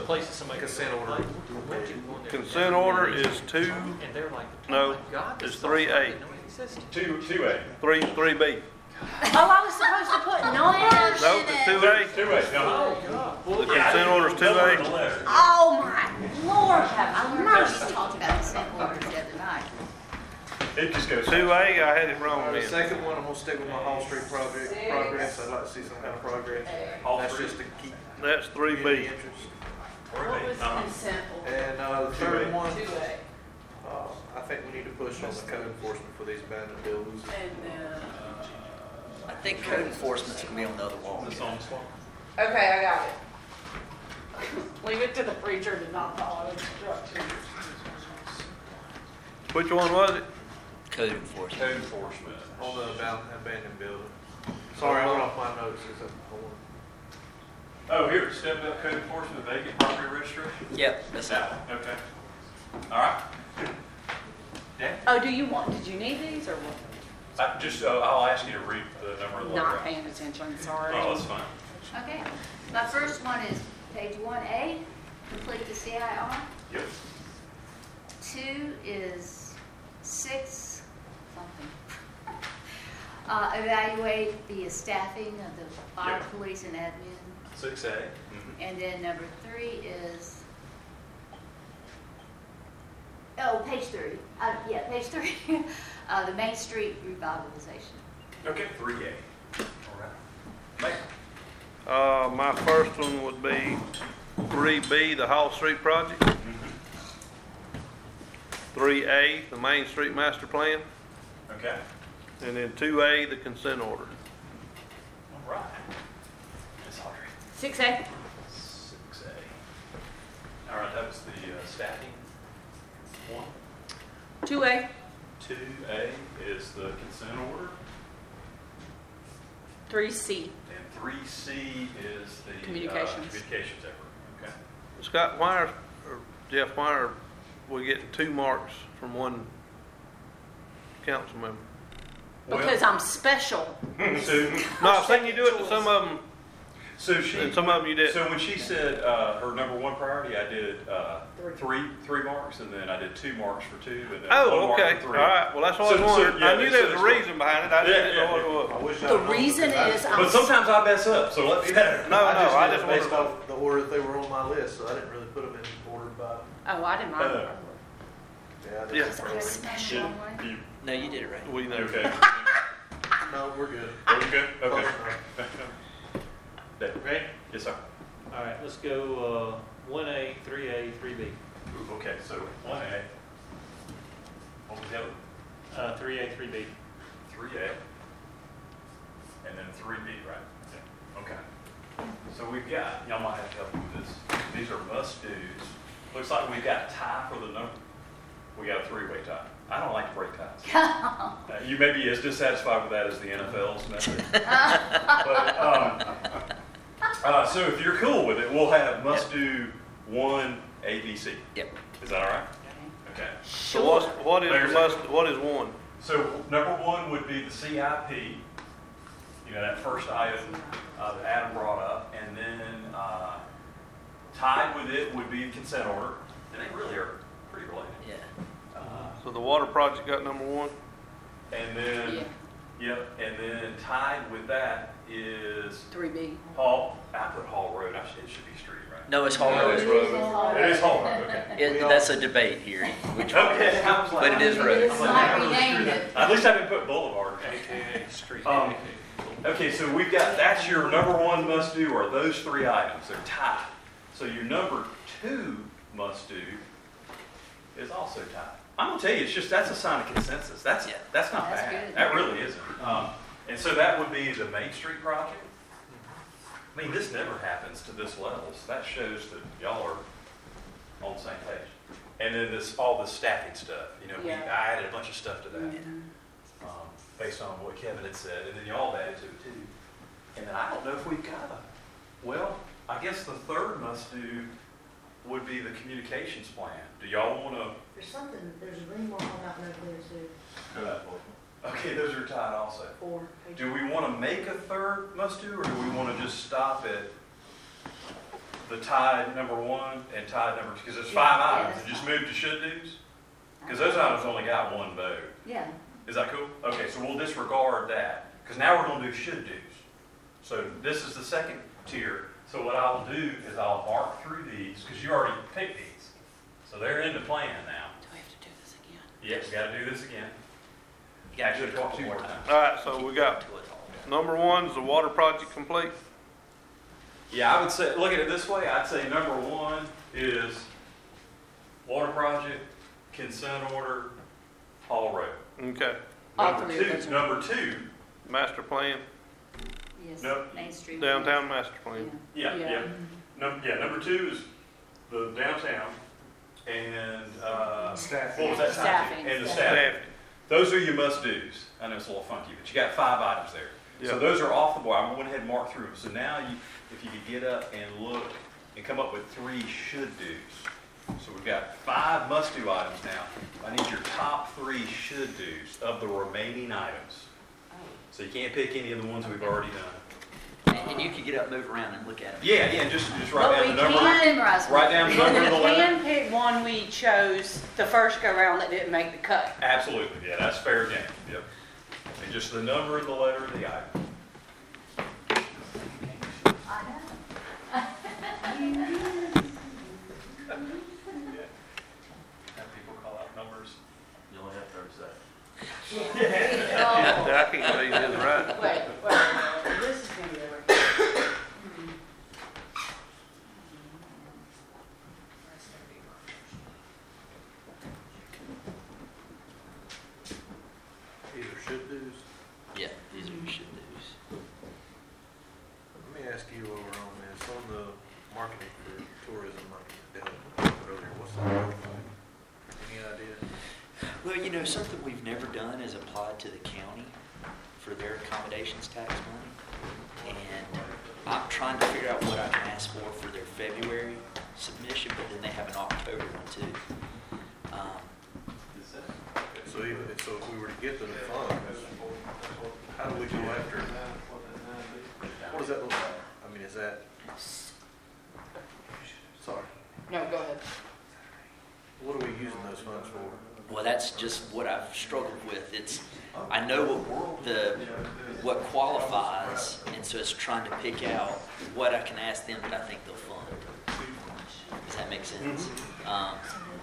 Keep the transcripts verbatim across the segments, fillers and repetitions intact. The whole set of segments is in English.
places somebody Consent order. Like, what'd you go in there? Consent order is two, And they're like, oh no, my God, this it's stuff three I A. didn't know it existed. Two, two A. three, three B. Oh, I was supposed to put numbers No, in it's it. two A. Two A, no. Oh, God. The consent order is two A. Oh, my Lord, have mercy. We talked about consent orders the other night. It just goes. Two A, I had it wrong The then. second one, I'm gonna stick with my Hall Street project, progress, I'd like to see some kind of progress. Hall That's Street. just to keep That's three community B. interest. What was the Uh-huh. consent order? And, uh, the Two A. third one, Two A. uh, I think we need to push on the code enforcement for these abandoned buildings. And then, I think code enforcement's gonna be on the other wall. This on this one? okay, I got it. Leave it to the preacher to not follow instructions. Which one was it? Code enforcement. Code enforcement. On the abandoned, abandoned building. Sorry, I went off my notes, is that the one? Oh, here, step up code enforcement, vacant property registration? Yep, that's That that. one, okay. All right. Dan? Oh, do you want, did you need these or what? I just, uh, I'll ask you to read the number of the letter. Not paying attention, sorry. Oh, that's fine. Okay, my first one is page one A, complete the C I R. Yep. Two is six something. Uh, evaluate the staffing of the fire, Yep. police, and admin. Six A. And then number three is, oh, page three, uh, yeah, page three, uh, the Main Street revitalization. Okay, three A. All right. Mike? Uh, my first one would be three B, the Hall Street project. Three A, the Main Street master plan. Okay. And then two A, the consent order. All right. Miss Audrey? Six A. Six A. All right, that was the uh, staffing one. Two A. Two A is the consent order, Three C. and three C is the uh, Communications. communications effort. Okay. Scott, why are, or Jeff, why are we getting two marks from one council member? Because I'm special. So, No, I've seen you do it to some of them, so she. and some of them you didn't. So when she said uh, her number one priority, I did uh, Three. three three marks, and then I did two marks for two, and then one Oh, mark okay, for all three. right, well, that's what I was So- so, wondering. yeah, I knew so there was a it's- reason behind it, I just Yeah, didn't know yeah, what it I was. wish I The had known reason because is I- I'm But sometimes I mess up, so let me know. No, no, I did just it based wanted, off the order that they were on my list, so I didn't really put them in order by, Oh, I didn't mind. Uh, yeah, I did. Yeah. Because I'm special. You- you- No, you did it right. we you know. okay? No, we're good. Are we good? Close Okay. enough. Dave? Ready? Yes, sir. All right, let's go, uh, one A, three A, three B. Okay, so one A. What was the other? Uh, three A, three B. Three A. And then three B, right? Okay. So we've got, y'all might have to help me with this. These are must-dos. Looks like we've got a tie for the number. We got a three-way tie. I don't like to break ties. Uh, You may be as dissatisfied with that as the N F L's method. But, um, uh, so if you're cool with it, we'll have must-do one, A, B, C. Yep. Is that all right? Okay. So what's, what is, the There's- must, what is one? So number one would be the C I P, you know, that first item uh, that Adam brought up. And then uh, tied with it would be the consent order. And they really are pretty related. Yeah. So the water project got number one? And then, Yeah. yep, and then tied with that is Three B. Hall, I put Hall Road, I should, it should be street, right? No, it's Hall No, Road. it's road. It is Hall Road, okay. It, that's a debate here. Which one. Okay, I was like. But it is road. It's not renamed it. At least I didn't put Boulevard. A K A street. Um, Okay, so we've got, that's your number one must do, are those three items, they're tied. So your number two must do is also tied. I'm gonna tell you, it's just, that's a sign of consensus, that's, Yeah. that's not That's bad, good. that really isn't. Um, and so that would be the Main Street project. I mean, this never happens to this level, so that shows that y'all are on the same page. And then this, all this staffing stuff, you know, we, I Yeah. added a bunch of stuff to that um, based on what Kevin had said, and then y'all added to it too. And then I don't know if we've got a, well, I guess the third must do would be the communications plan. Do y'all want to? There's something, there's a green mark on that one over there too, Okay, those are tied also. four. Do we want to make a third must do, or do we want to just stop at the tide number one and tide number two, because there's five Yeah, items, that's and just fine. move to should do's? Because those items only got one vote. Yeah, Is that cool? Okay, so we'll disregard that, because now we're gonna do should do's. So this is the second tier. So what I'll do is I'll mark through these, because you already picked these. So they're in the plan now. Do we have to do this again? Yes, we gotta do this again. You gotta do Actually, it a couple two more more times. All right, so we got, Till it's all done. number one is the water project complete. Yeah, I would say, look at it this way, I'd say number one is water project, consent order, Hall Road. Okay, All Number three of two, those are- number two, master plan, yes, Nope. Main Street. downtown master Yeah. plan. yeah, Yeah. yeah. Num, yeah, number two is the downtown and, uh, Staff. what was that? Staffing. And the Staffing. staffing. Those are your must-dos. I know it's a little funky, but you got five items there. So Yeah. those are off the board. I'm going ahead and mark through them. So now you, if you could get up and look and come up with three should-dos. So we've got five must-do items now. I need your top three should-dos of the remaining items. So you can't pick any of the ones we've already done. And and you can get up, move around, and look at them. Yeah, yeah, just, just write But down we the number. can't- Memorize Write down the number And of the we letter. can pick one we chose the first go round that didn't make the cut. Absolutely, yeah, that's fair game, yep. And just the number and the letter of the item. I know. Have people call out numbers. You only have thirty seconds. Yeah, I can't read his right. Wait, wait, this is gonna be over. Either should do's. Yeah, these are your should do's. Let me ask you over on this, on the marketing for tourism, like Dale earlier, what's the growth like? Any idea? Well, you know, something we've never done is applied to the county for their accommodations tax money. And I'm trying to figure out what I can ask for for their February submission, but then they have an October one too. Um, So even, so if we were to get the funds, how do we go after, what does that look like? I mean, is that, sorry, No, go ahead. what are we using those funds for? Well, that's just what I've struggled with. It's, I know what the, what qualifies, and so it's trying to pick out what I can ask them that I think they'll fund. Does that make sense? Um,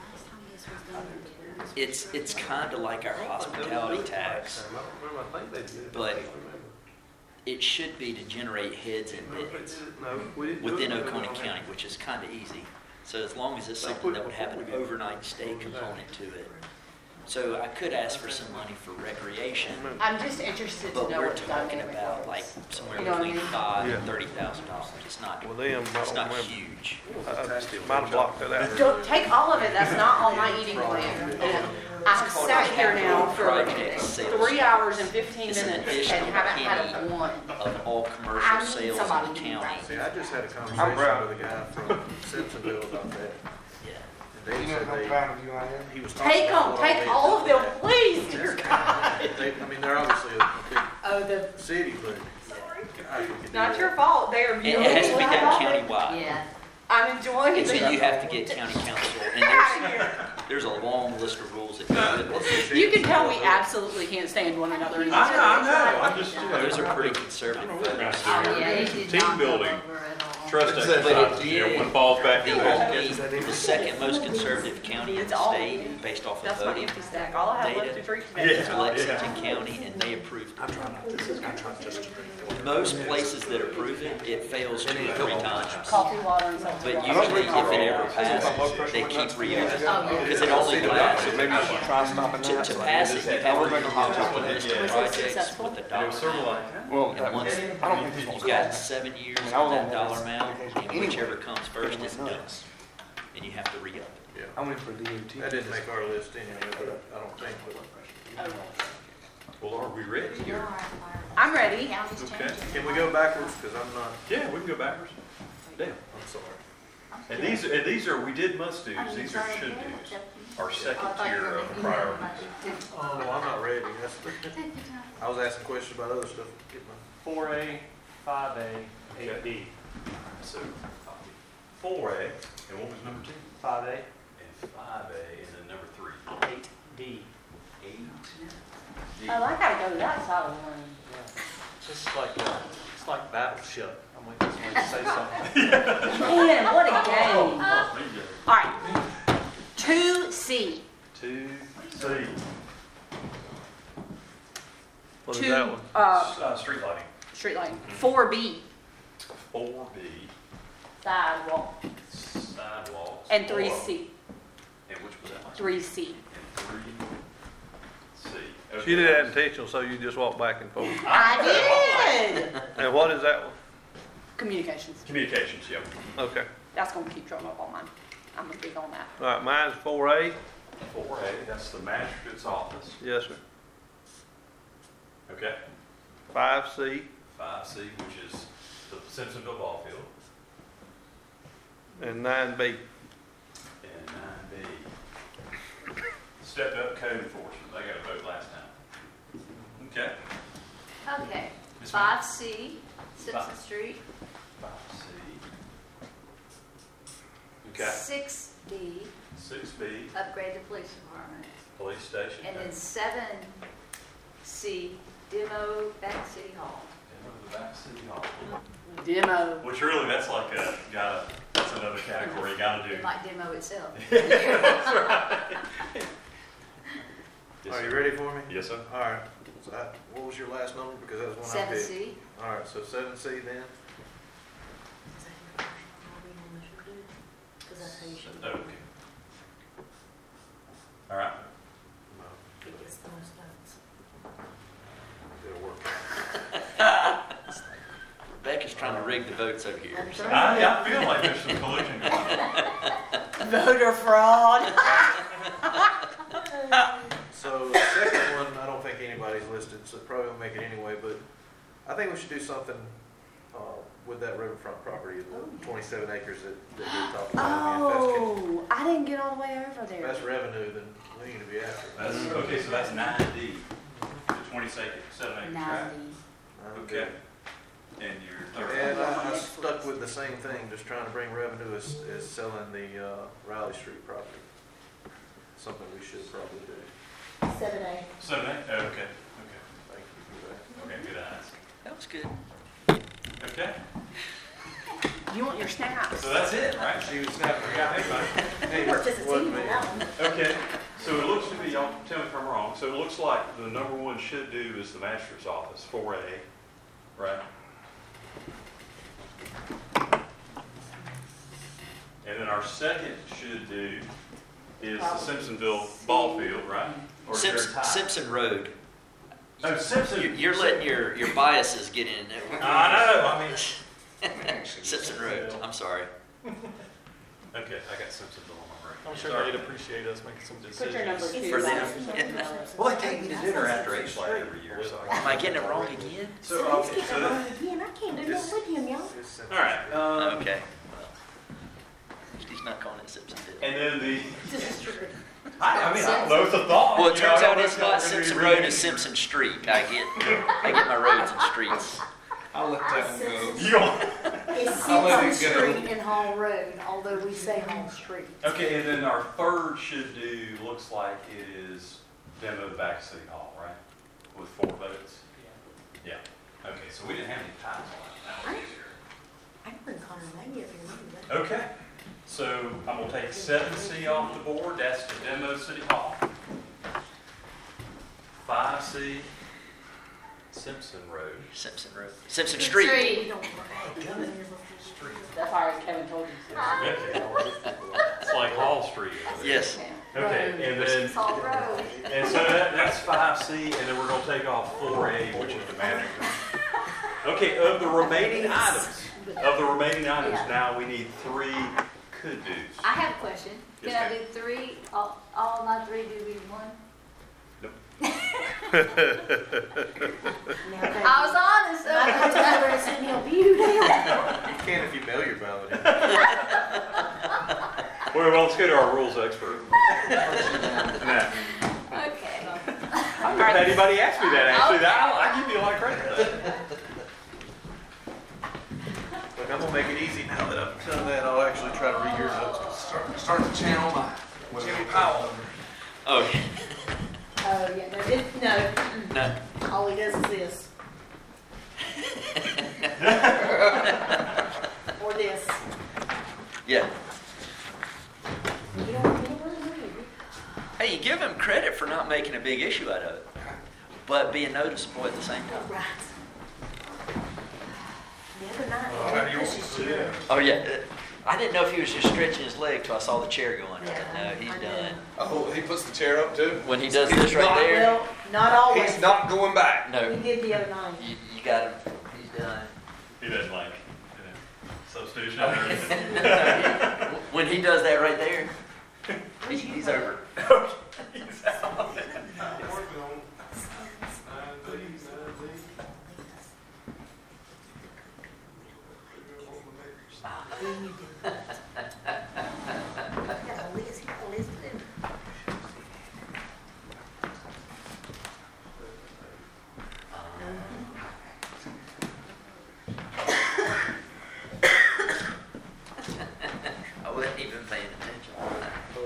It's, it's kind of like our hospitality tax, but it should be to generate heads and bids within Oconee County, which is kind of easy. So as long as it's something that would have an overnight stay component to it. So I could ask for some money for recreation, I'm just interested to but know we're what the talking dynamic about was. like somewhere You know what I between mean? five and Yeah. thirty thousand dollars. It's not, Well, them, I it's don't not remember. huge. I I might have blocked that out. Don't take all of it, that's not on my eating plan. And I've It's called sat a here now capital for project sales three hours and fifteen It's an minutes additional and haven't had penny. a one. Of all I commercial need sales in somebody the to do county. that. See, I just had a proud. conversation with a guy from Simpsonville about that, Yeah. and they said they, he was talking Take about them, what take they all of did them, with please, that. dear God. They, I mean, they're obviously a big Oh, the, city, but gosh, we could do not that. your fault, they are It beautiful. it has to be I done love it. countywide. Yeah. I'm enjoying And so it. you have to get county council, and Get out of there's, here. there's a long list of rules that go with it. You can tell we absolutely can't stand one another. I know, I know, I'm just, you know. Those are pretty conservative I don't know what folks. we're Oh, yeah, it did Team not go building. over at all. Trust But it exercise, you know, did- one falls back in The there. only, the second most conservative county in It's the all- state, based off of That's my voting, empty stack, all I have left data. to drink is today. Lexington County, and they approved it. Most places that approve it, it fails two or three times. Coffee, water, and something. But usually, if it ever passes, they keep reopening, because it only lasts. To, to pass it, you have to come up with a list of projects with a And it dollar was sort of amount. like, Well, And once you've got seven years with that dollar amount, and whichever comes first is done. And you have to re-up it. Yeah, I went for D O T. that didn't make our list anyway, but I don't think, but. well, are we ready? You're all Or- right, Myra. I'm ready. County's Okay. changing. Can we go backwards, because I'm not, Yeah, we can go backwards. Yeah. I'm sorry. And these, and these are, we did must I do's, mean, these are sorry, should yeah, do's, it's up to you. our second I thought you tier were of making priorities. that much. Oh, I'm not ready, that's, Take your time. I was asking questions about other stuff, get my. Four A, five A, eight B. So, four A, and what was number two? Five A, And five A, and then number three. eight D. Eight. Oh, I gotta go to that side of the room. Yeah. Just like, uh, it's like Battleship. I'm waiting for somebody to say something. Man, what a game. Oh, there you go. All right, two C. Two C. What is Two, that one? Uh, Uh, street lighting. street lighting. Four B, Four B, sidewalk. sidewalks. And three Four. C, And which was that? three C. And three C. She did that intentional, so you just walk back and forth. I did. And what is that one? Communications. Communications, yep. Okay. That's gonna keep showing up on mine. I'm gonna big on that. All right, mine's four A. Four A, that's the magistrate's office. Yes, sir. Okay. Five C Five C, which is the Simpsonville ball field. and nine B. And nine B. Stepped up code enforcement, they got a vote last time. Okay. Okay, Yes, ma'am. five C, Simpson Five. Street. Five C. Okay. Six B, Six B, upgrade the police department. police station. And then seven C, demo back to City Hall. And the back city hall. Demo. Which really, that's like a, gotta, that's another category you gotta do. It might demo itself. Yes, Are you sir. ready for me? Yes, sir. All right. So I, what was your last number? Because that was one I Seven picked. C, All right, so seven C then. Because that's how you should. Okay. All right. It gets the most votes. It'll work. Rebecca's trying to rig the votes over here. I'm sure. I, I feel like there's some collusion going on. Voter fraud. So the second one, I don't think anybody's listed, so probably won't make it anyway, but I think we should do something, uh, with that riverfront property, the twenty-seven acres that, that you're talking about. I mean, if Oh, I didn't get all the way over that's, there. if that's revenue, then we need to be after it. That's, okay, so that's nine D, the twenty-seven acre tract. ninety. Okay. And your third. And I, I stuck with the same thing, just trying to bring revenue as, as selling the, uh, Riley Street property. Something we should probably do. Seven A. Seven, eight, oh, okay, okay. Thank you for that. Okay, good eyes. That was good. Okay, You want your snaps? so that's it, right? She was snapping her guy. Hey, We're just a what team man? on that one. Okay, so it looks to be, y'all tell me if I'm wrong, so it looks like the number one should do is the magistrate's office, four A, right? And then our second should do is the Simpsonville ball field, right? Or is there a Simps- tie? Simpson Road. Oh, Simpson. You- You're letting your, your biases get in there. I know, I mean. Simpson Road, I'm sorry. Okay, I got Simpsonville on my brain. I'm sure they'd appreciate us making some Put your number decisions. two. For them. down. Well, they take me to dinner after H L A every year, so. Am I getting it wrong again? So, Let's okay, get so that that, on again. I can't do nothing with him, y'all. It's simple. all right, um, Okay. Well, he's not calling it Simpsonville. and then the, This is true. I, I mean, I don't know, it's a thought. Well, it You know, I turns don't out know it's if y'all not are gonna be Simpson reading Road, it. it's Simpson Street. I get, I get my roads and streets. I'll let that one go. You don't, It's I'll let Simpson it go. Street and Hall Road, although we say Hall Street. okay, and then our third should do, looks like it is demo the back of City Hall, right? With four votes? Yeah. Okay, so we didn't have any ties on that. That was easier. I can bring Connor Maggie up here. we can do that. Okay, so I'm gonna take seven C off the board, that's to demo City Hall. Five C, Simpson Road. Simpson Road. Simpson Street. We don't worry. That's all right, Kevin told you. It's like Hall Street. over there. Yes. Okay, and then, Hall Road. and so that, that's five C, and then we're gonna take off four A, which is the manager. Okay, of the remaining items, of the remaining items, Yeah. now we need three could-dos. I have a question. Can Yes, I do three, all, all my three do be one? Now, I was honest. I'm not gonna tell you where to send your view down. You can if you mail your ballot in. Well, well, let's go to our rules expert. Now, Okay. I've never had anybody ask me that, actually. I, I give you a lot of credit for that. Look, I'm gonna make it easy now that I've done that. I'll actually try to read your notes. Start, start to channel my Jimmy Powell. Oh, Oh, yeah, no, it, no, mm, no. all he does is this. Or this. Yeah. You don't, you don't really know. Hey, you give him credit for not making a big issue out of it, but being noticeable at the same time. Right. The other night, How do he you was want just to do here. that? Oh yeah, uh, I didn't know if he was just stretching his leg till I saw the chair going. I Yeah, said, no, he's I done. Oh, he puts the chair up too? When he does He's this right not- there, Well, not always. He's not going back. He no, did the other night. you, you got him. He's done. He doesn't like, you know, substitution. When he does that right there, he's, he's over. He's out. Yeah, Liz, yeah, Liz did. I wasn't even paying attention.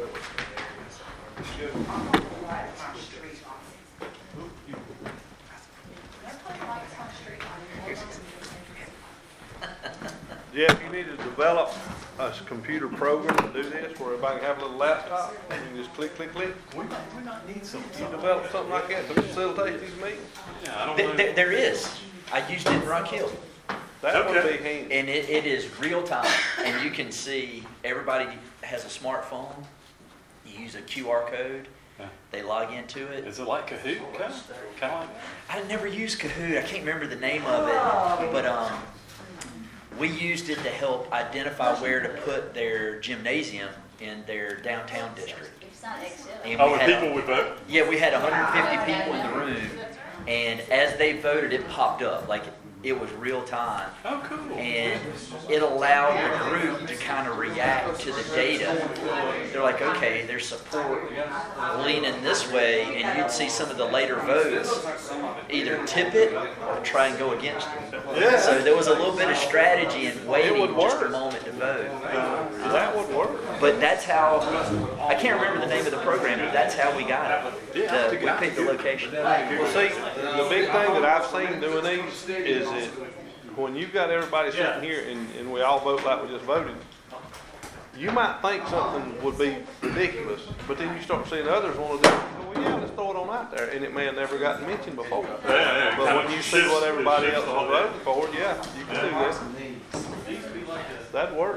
Jeff, you need to develop a s- computer program to do this, where everybody can have a little laptop, and you can just click, click, click. We might, we might need some. You develop something like that to facilitate these meetings? Yeah, I don't There, know. there- there is. I used it in Rock Hill. That would Okay. be handy. And it, it is real time, and you can see, everybody has a smartphone. You use a Q R code, Yeah. they log into it. Is it like Kahoot, kind of, kind of like that? I never used Kahoot, I can't remember the name of it, but, um, we used it to help identify where to put their gymnasium in their downtown district. It's not Excel. And Oh, we when had- people would vote? Yeah, we had hundred fifty people in the room, and as they voted, it popped up, like, it was real time. Oh, cool. And it allowed the group to kind of react to the data. They're like, okay, there's support leaning this way, and you'd see some of the later votes either tip it or try and go against it. Yeah. So there was a little bit of strategy in waiting would just a work. moment to vote. That would work. But that's how, I can't remember the name of the program, but that's how we got it. Yeah. The- We picked the location. Well, see, the big thing that I've seen doing these is that when you've got everybody sitting here and, and we all vote like we just voted, you might think something would be ridiculous, but then you start seeing others want to do it. Well, yeah, let's throw it on out there, and it may have never gotten mentioned before. Yeah, yeah, But when you see what everybody else shifts is a little bit. voting for, yeah, you can do that. That'd work.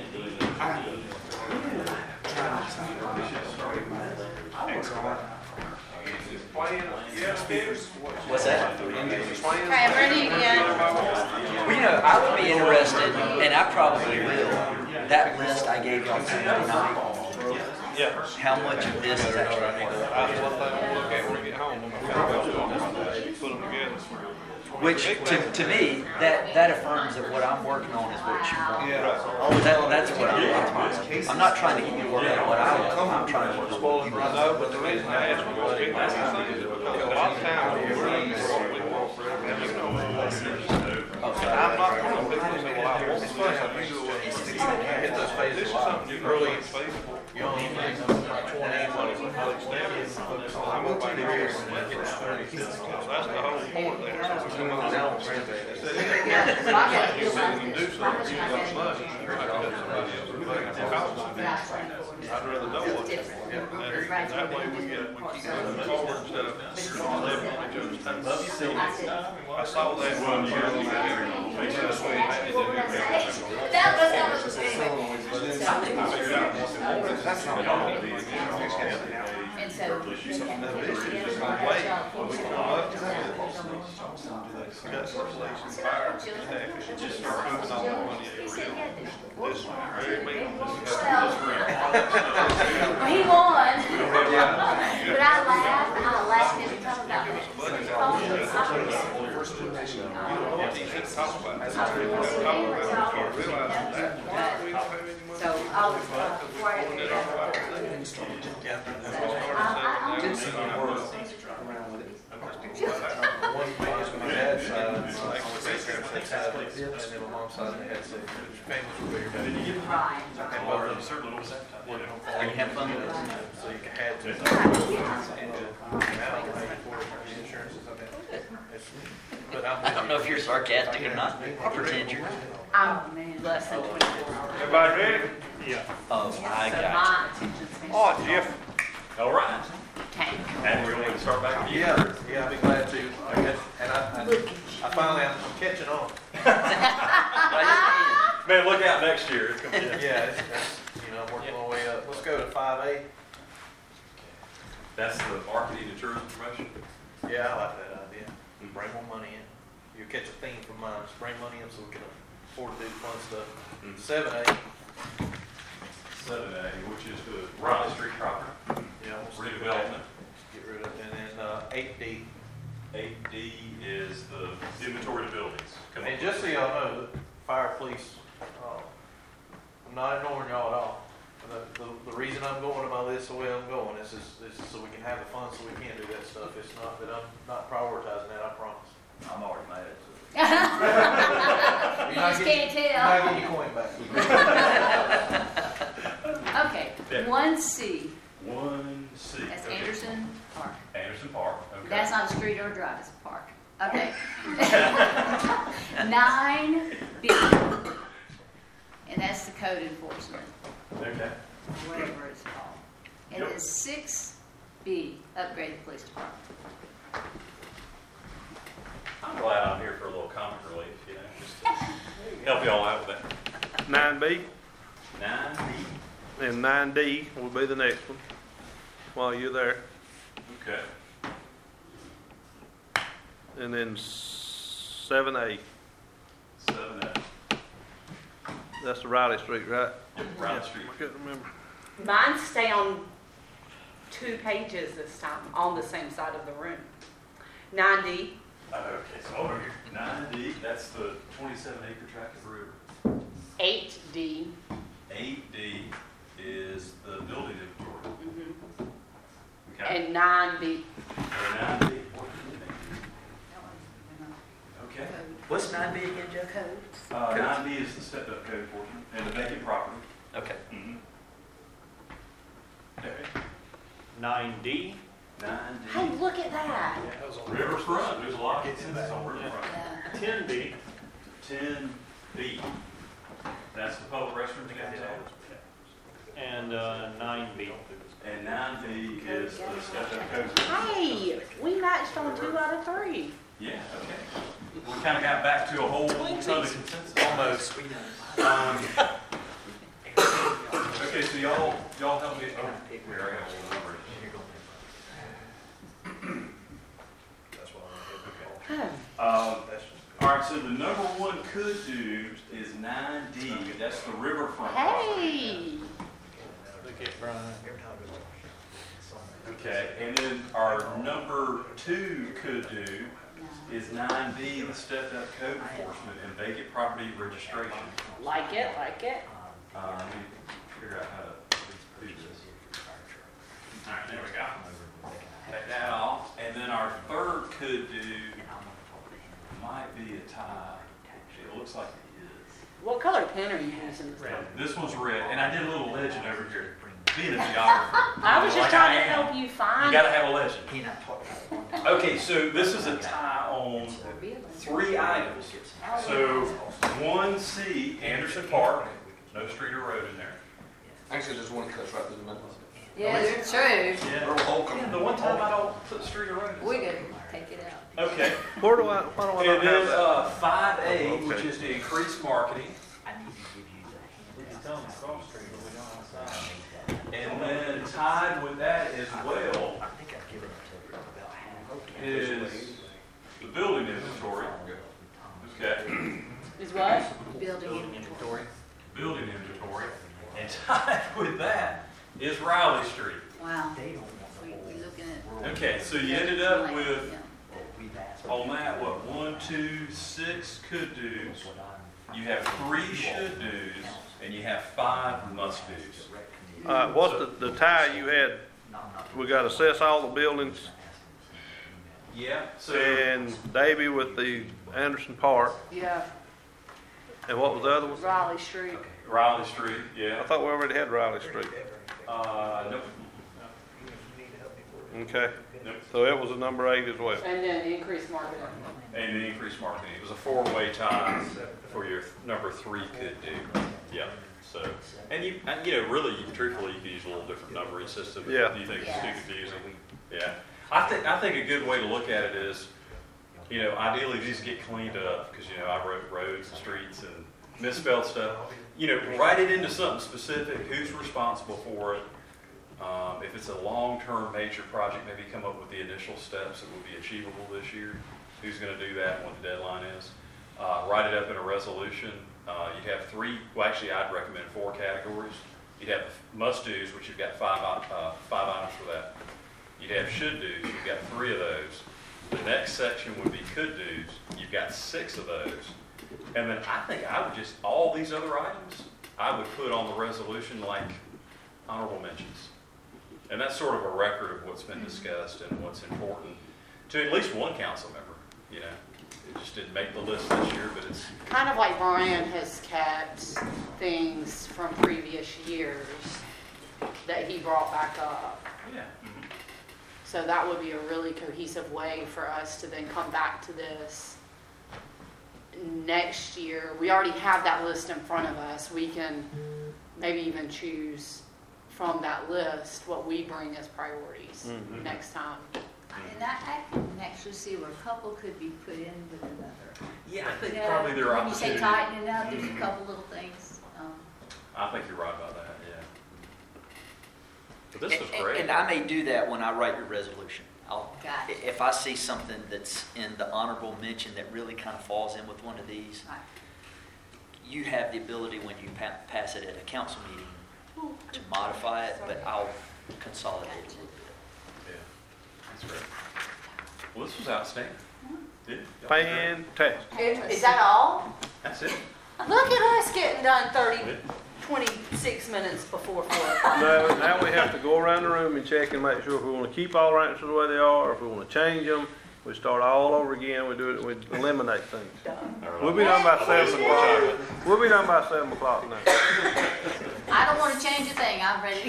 What's that? Okay, I'm ready again. Well, you know, I would be interested, and I probably will, that list I gave y'all Tuesday night, Yeah. how much of this is actually part of it? That's one thing we'll look at when we get home. Put them together. Which, to, to me, that, that affirms that what I'm working on is what you want. Yeah. That, that's what I'm working on. I'm not trying to get you to work on what I want, I'm trying to work on what you I want. know, but the reason I ask you what's been these things is because a lot of times when we're looking for what we want, and you know, I'm not one of the people that say, well, I want this, I need to do it. Get those phases This is something you early, really feasible. young, twenty, I'm gonna find it here. That's the whole point there. now, granddad. Yeah, so I got to You do my- can do something, you got money, you got somebody else to make it cost. I'd rather know what. And that way we get, we keep moving forward instead of living on each other's time. I saw that one year. That was how much was saying. And so. He said he had to. Well, he won. But I laughed, I laughed every time about So I was, uh, before I had to do that. I, I, Just around with it. One thing is my dad's side, like, advertisement, and then alongside it had to say, which families were bigger. Did you get Right. And Or both of them, certainly was advertised. one of them. Are you having fun? So you can add to. And to, I don't know, maybe for the insurances, I mean, it's, but I'm. I don't know if you're sarcastic or not. I'll pretend you're. I'm less than twenty-four hours. Everybody ready? Yeah. Oh, So I got my attention span. Oh, Jeff. All right. Tank. And we're going to start back with you. Yeah, yeah, I'd be glad to. I guess, and I, I, I finally, I'm catching on. you. Man, look out next year. It's gonna be. Yeah, it's, it's, you know, I'm working my way up. Let's go to five A. That's the marketing and tourism promotion. Yeah, I like that idea. Bring more money in. You catch a theme from mine, just bring money in so we can afford to do fun stuff. Mhm. Seven A. Seven A, which is the Riley Street property Yeah, we'll stick with that. redevelopment. Get rid of it. And then, uh, eight D. Eight D is the inventory of buildings. Come And on. just so y'all know, the fire, police, uh, I'm not ignoring y'all at all. The, the, the reason I'm going about this the way I'm going is, is, is so we can have the fun, so we can do that stuff. It's not that I'm not prioritizing that, I promise. I'm already mad. You just can't You're tell. not getting your coin back. Okay, Yeah. one C, One C. that's Okay. Anderson Park. Anderson Park, okay. That's not a street or a drive, it's a park. Okay. Nine B, and that's the code enforcement, Okay. whatever it's called. And Yep. then six B, upgrade the police department. I'm glad I'm here for a little comic relief, you know, just to help y'all out with that. Nine B Nine B. and nine D will be the next one while you're there. Okay. And then seven A, Seven A. that's the Riley Street, right? Yep, Riley Street. I couldn't remember. Mine stay on two pages this time, on the same side of the room. Nine D, Okay, so over here, nine D, that's the twenty-seven acre tract of river. eight D, Eight D is the building inventory. mhm, Okay. and nine B. And nine D. Okay. What's nine B again, Jeff? Code. Uh, nine B is the stepped up code portion and the vacant property. Okay. Mhm. Okay. Nine D. Nine Hey, D. look at that. Riverfront, there's a lot of consensus on riverfront. Yeah. Ten B. Ten B. That's the public restrooms downtown. And, uh, nine B. And nine B is the stepped up code. Hey, we matched on two out of three. Yeah, okay. We kind of got back to a whole ton of consensus. Almost. Um, Okay, so y'all, y'all help me, oh, here, I got a little number. That's why I'm Okay. Oh. Um, all right, so the number one could do is nine D, that's the riverfront property. Hey, Look at Brian. Okay, and then our number two could do is nine B, the stepped up code enforcement and vacant property registration. like it, like it. Uh, let me figure out how to do this. All right, there we go. Take that off, and then our third could do, might be a tie. It looks like it is. What color pen are you using? This one's red, and I did a little legend over here. Being a geographer. I was just like trying I to am, help you You find. gotta have a legend. He and I talked about it one time. Okay, so this is a tie on three items. So one C, Anderson Park, no street or road in there. Actually, there's one that cuts right through the middle. Yeah, it's true. Yeah. Little hole coming. Yeah, the one time I don't put street or road in. We could take it out. Okay, Where do I, why do I not and have then, that? uh, five A, which is to increase marketing. We can tell them cross street, but we don't outside. And then tied with that as well I think I've given it to about half. is the building inventory. Okay, Is what? Building inventory. building inventory. And tied with that is Riley Street. Wow. They don't We, want we the looking at. Okay, so you ended up with, Yeah. whole, we've asked. on that, what, one, two, six could do's. You have three should do's, and you have five must do's. All right, what's the, the tie you had? We got to assess all the buildings Yeah, so. and Davy with the Anderson Park, Yeah, and what was the other one? Riley Street. Riley Street, I yeah. thought we already had Riley Street. Uh, nope, Okay, nope. so it was a number eight as well. And then increased marketing. And the increased marketing. It was a four-way tie for your th- number three could do. Yeah, so, and you, and, you know, really, you, truthfully, you could use a little different numbering system. if Yeah. You think it's Yes. too confusing? Yeah. I think, I think a good way to look at it is, you know, ideally these get cleaned up, because, you know, I wrote roads and streets and misspelled stuff. You know, write it into something specific, who's responsible for it. Um, if it's a long-term major project, maybe come up with the initial steps that would be achievable this year. Who's gonna do that and what the deadline is. Uh, write it up in a resolution. Uh, you'd have three, well, actually, I'd recommend four categories. You'd have must-dos, which you've got five, uh, five items for that. You'd have should-dos, you've got three of those. The next section would be could-dos, you've got six of those. And then I think I would just, all these other items, I would put on the resolution like honorable mentions. And that's sort of a record of what's been discussed and what's important to at least one council member, you know. It just didn't make the list this year, but it's, Kind of like Brian has kept things from previous years that he brought back up. yeah. So that would be a really cohesive way for us to then come back to this next year. We already have that list in front of us. We can maybe even choose from that list what we bring as priorities Mhm. next time. And I, I can actually see where a couple could be put in with another. Yeah, I think You know, probably there are When you say opportunities. tighten it up, there's a Mhm. couple little things. um, I think you're right about that, yeah. But this was And- great. And I may do that when I write your resolution. I'll, Got it. if I see something that's in the honorable mention that really kind of falls in with one of these, Right. you have the ability when you pa- pass it at a council meeting to modify it, but I'll consolidate it a little bit. Yeah, that's great. Well, this was outstanding. Yeah. Fantastic. Is that all? That's it. Look at us getting done thirty, twenty-six minutes before four o'clock. No, now we have to go around the room and check and make sure if we want to keep all our answers the way they are, or if we want to change them, we start all over again, we do it, we eliminate things. We'll be done by seven o'clock. We'll be done by seven o'clock now. I don't want to change a thing, I'm ready.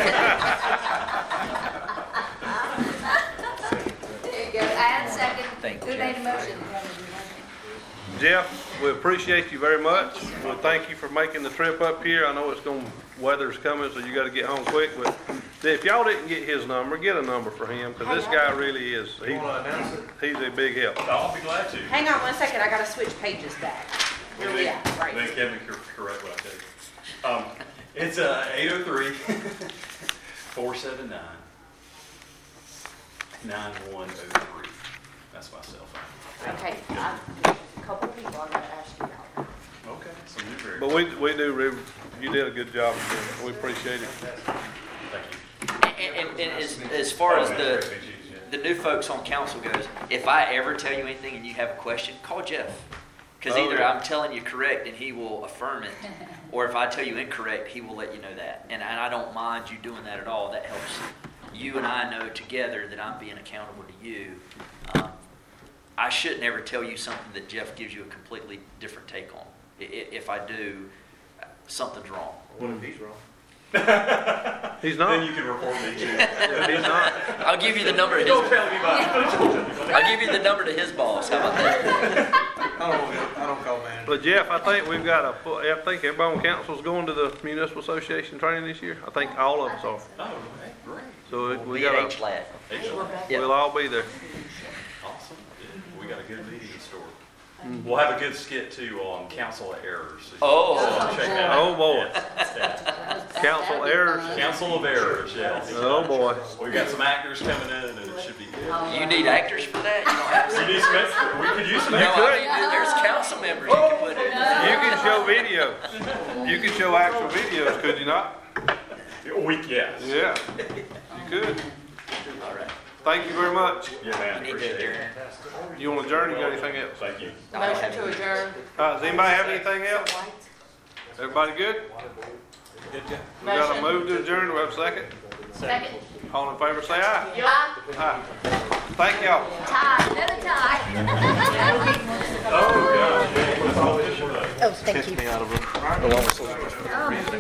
There you go, add second. Thank you, Who made a Jeff. motion? Jeff, we appreciate you very much. We thank you for making the trip up here. I know it's going, weather's coming, so you got to get home quick, but if y'all didn't get his number, get a number for him, because this guy really is, You he's, wanna announce it? he's a big help. I'll be glad to. Hang on one second, I gotta switch pages back. Where we at? Right. Then Kevin can correct what I tell you. Um, it's, uh, eight oh three, four seven nine, nine one oh three. That's my cell phone. Okay, I- a couple of people I gotta ask you about. Okay, some new very. But we, we do, re- you did a good job. We appreciate it. Thank you. And, and, and as, as far as the, the new folks on council goes, if I ever tell you anything and you have a question, call Jeff. Because Oh, either yeah. I'm telling you correct and he will affirm it, or if I tell you incorrect, he will let you know that. And, and I don't mind you doing that at all. That helps you and I know together that I'm being accountable to you. Um, I shouldn't ever tell you something that Jeff gives you a completely different take on. I- i- If I do, something's wrong. What if he's wrong? He's Then not. you can report me too. He's not. I'll give you the number to Don't his, tell anybody. I'll give you the number to his boss. How about that? I don't, I don't call man. But Jeff, I think we've got a, full- I think everybody on council's going to the municipal association training this year. I think all of us are. Oh, okay, great. So it- We'll we be at got H a, L A T. Excellent. Yep. we'll all be there. Awesome. We got a good meeting in store. We'll have a good skit too on council errors. So Oh. so check that out. Oh, boy. Yes, yeah. Council errors. Council of errors, yes. Oh, boy. We got some actors coming in and it should be good. You need actors for that? You don't have to. We need some extra- we could use some No, extra. I mean, there's council members you can put in. You can show videos. You can show actual videos, could you not? We, yes. Yeah. You could. All right. Thank you very much. Yeah, man, You need to appreciate adjourn. it. You want to adjourn? You got anything else? Thank you. I don't Motion have to any- adjourn. Uh, does anybody have anything else? Everybody good? We got a Motion. move to adjourn. Do we have a second? Second. All in favor, say aye. Yeah. Aye. Thank y'all. Tie, another tie. Oh, God. Oh, thank you. Me out of it. Um,